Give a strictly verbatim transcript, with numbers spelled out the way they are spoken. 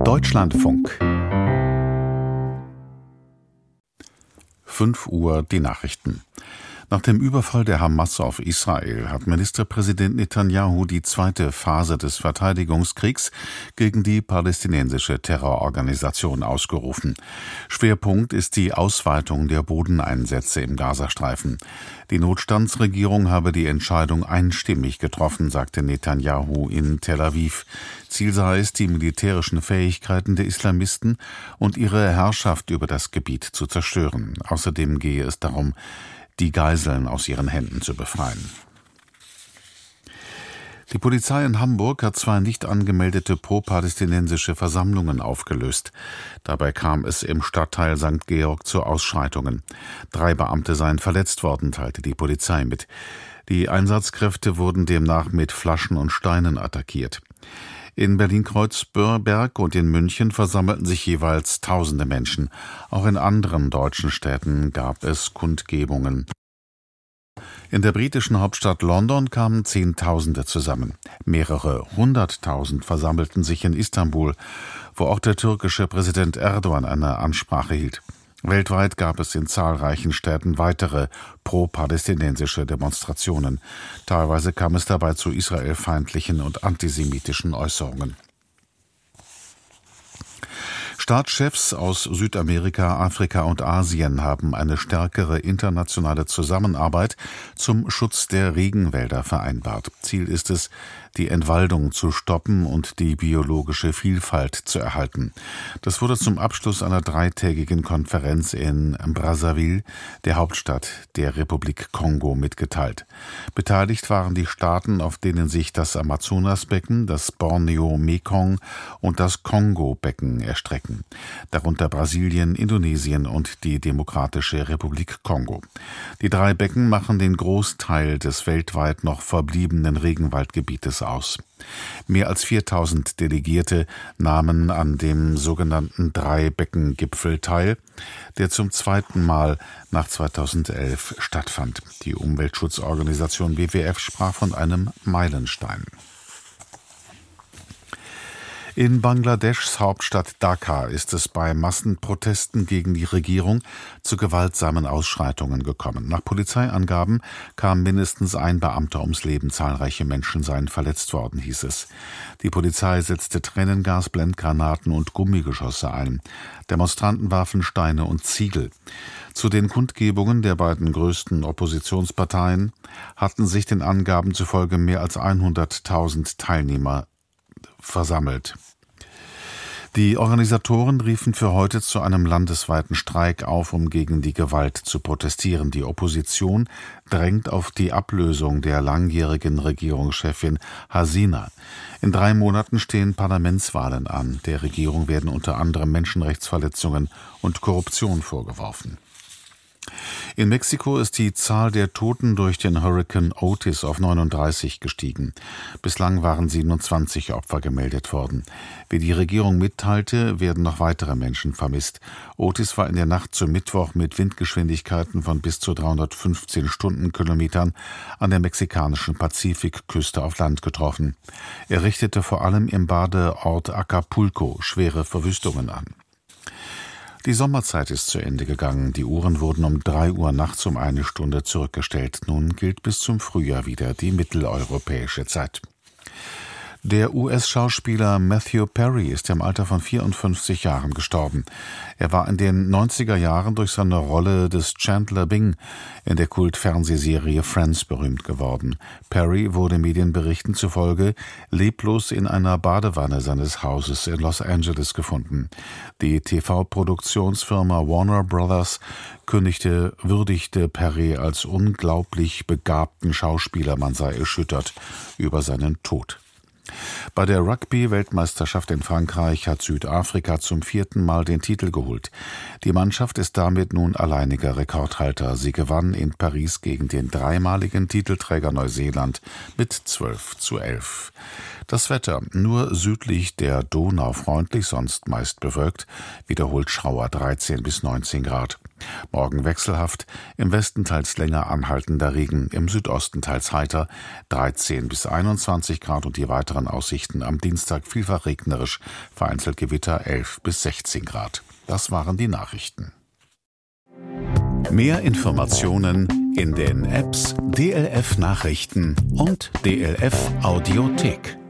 Deutschlandfunk. fünf Uhr die Nachrichten. Nach dem Überfall der Hamas auf Israel hat Ministerpräsident Netanyahu die zweite Phase des Verteidigungskriegs gegen die palästinensische Terrororganisation ausgerufen. Schwerpunkt ist die Ausweitung der Bodeneinsätze im Gazastreifen. Die Notstandsregierung habe die Entscheidung einstimmig getroffen, sagte Netanyahu in Tel Aviv. Ziel sei es, die militärischen Fähigkeiten der Islamisten und ihre Herrschaft über das Gebiet zu zerstören. Außerdem gehe es darum, die Geiseln aus ihren Händen zu befreien. Die Polizei in Hamburg hat zwei nicht angemeldete pro-palästinensische Versammlungen aufgelöst. Dabei kam es im Stadtteil Sankt Georg zu Ausschreitungen. Drei Beamte seien verletzt worden, teilte die Polizei mit. Die Einsatzkräfte wurden demnach mit Flaschen und Steinen attackiert. In Berlin-Kreuzberg und in München versammelten sich jeweils tausende Menschen. Auch in anderen deutschen Städten gab es Kundgebungen. In der britischen Hauptstadt London kamen Zehntausende zusammen. Mehrere hunderttausend versammelten sich in Istanbul, wo auch der türkische Präsident Erdogan eine Ansprache hielt. Weltweit gab es in zahlreichen Städten weitere pro-palästinensische Demonstrationen. Teilweise kam es dabei zu israelfeindlichen und antisemitischen Äußerungen. Staatschefs aus Südamerika, Afrika und Asien haben eine stärkere internationale Zusammenarbeit zum Schutz der Regenwälder vereinbart. Ziel ist es, die Entwaldung zu stoppen und die biologische Vielfalt zu erhalten. Das wurde zum Abschluss einer dreitägigen Konferenz in Brazzaville, der Hauptstadt der Republik Kongo, mitgeteilt. Beteiligt waren die Staaten, auf denen sich das Amazonasbecken, das Borneo-Mekong und das Kongo-Becken erstrecken. Darunter Brasilien, Indonesien und die Demokratische Republik Kongo. Die drei Becken machen den Großteil des weltweit noch verbliebenen Regenwaldgebietes aus. Mehr als viertausend Delegierte nahmen an dem sogenannten Drei-Becken-Gipfel teil, der zum zweiten Mal nach zweitausendelf stattfand. Die Umweltschutzorganisation W W F sprach von einem Meilenstein. In Bangladeschs Hauptstadt Dhaka ist es bei Massenprotesten gegen die Regierung zu gewaltsamen Ausschreitungen gekommen. Nach Polizeiangaben kam mindestens ein Beamter ums Leben, zahlreiche Menschen seien verletzt worden, hieß es. Die Polizei setzte Tränengas, Blendgranaten und Gummigeschosse ein. Demonstranten warfen Steine und Ziegel. Zu den Kundgebungen der beiden größten Oppositionsparteien hatten sich den Angaben zufolge mehr als hunderttausend Teilnehmer versammelt. Die Organisatoren riefen für heute zu einem landesweiten Streik auf, um gegen die Gewalt zu protestieren. Die Opposition drängt auf die Ablösung der langjährigen Regierungschefin Hasina. In drei Monaten stehen Parlamentswahlen an. Der Regierung werden unter anderem Menschenrechtsverletzungen und Korruption vorgeworfen. In Mexiko ist die Zahl der Toten durch den Hurrikan Otis auf neununddreißig gestiegen. Bislang waren siebenundzwanzig Opfer gemeldet worden. Wie die Regierung mitteilte, werden noch weitere Menschen vermisst. Otis war in der Nacht zum Mittwoch mit Windgeschwindigkeiten von bis zu dreihundertfünfzehn Stundenkilometern an der mexikanischen Pazifikküste auf Land getroffen. Er richtete vor allem im Badeort Acapulco schwere Verwüstungen an. Die Sommerzeit ist zu Ende gegangen. Die Uhren wurden um drei Uhr nachts um eine Stunde zurückgestellt. Nun gilt bis zum Frühjahr wieder die mitteleuropäische Zeit. Der U S-Schauspieler Matthew Perry ist im Alter von vierundfünfzig Jahren gestorben. Er war in den neunziger Jahren durch seine Rolle des Chandler Bing in der Kultfernsehserie Friends berühmt geworden. Perry wurde Medienberichten zufolge leblos in einer Badewanne seines Hauses in Los Angeles gefunden. Die T V-Produktionsfirma Warner Brothers kündigte, würdigte Perry als unglaublich begabten Schauspieler, man sei erschüttert über seinen Tod. Bei der Rugby-Weltmeisterschaft in Frankreich hat Südafrika zum vierten Mal den Titel geholt. Die Mannschaft ist damit nun alleiniger Rekordhalter. Sie gewann in Paris gegen den dreimaligen Titelträger Neuseeland mit zwölf zu elf. Das Wetter: nur südlich der Donau freundlich, sonst meist bewölkt, wiederholt Schauer dreizehn bis neunzehn Grad. Morgen wechselhaft, im Westen teils länger anhaltender Regen, im Südosten teils heiter, dreizehn bis einundzwanzig Grad und die weiteren Aussichten am Dienstag vielfach regnerisch, vereinzelt Gewitter elf bis sechzehn Grad. Das waren die Nachrichten. Mehr Informationen in den Apps D L F Nachrichten und D L F Audiothek.